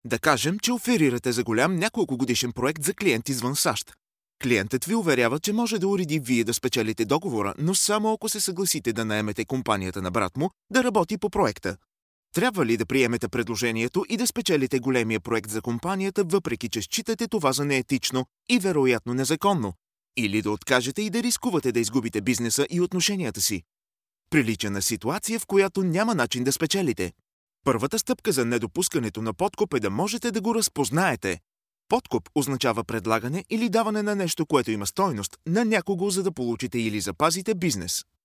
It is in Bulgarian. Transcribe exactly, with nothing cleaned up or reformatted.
Да кажем, че оферирате за голям няколко годишен проект за клиент извън САЩ. Клиентът ви уверява, че може да уреди вие да спечелите договора, но само ако се съгласите да наемете компанията на брат му да работи по проекта. Трябва ли да приемете предложението и да спечелите големия проект за компанията, въпреки че считате това за неетично и вероятно незаконно? Или да откажете и да рискувате да изгубите бизнеса и отношенията си? Прилича на ситуация, в която няма начин да спечелите. Първата стъпка за недопускането на подкуп е да можете да го разпознаете. Подкуп означава предлагане или даване на нещо, което има стойност, на някого, за да получите или запазите бизнес.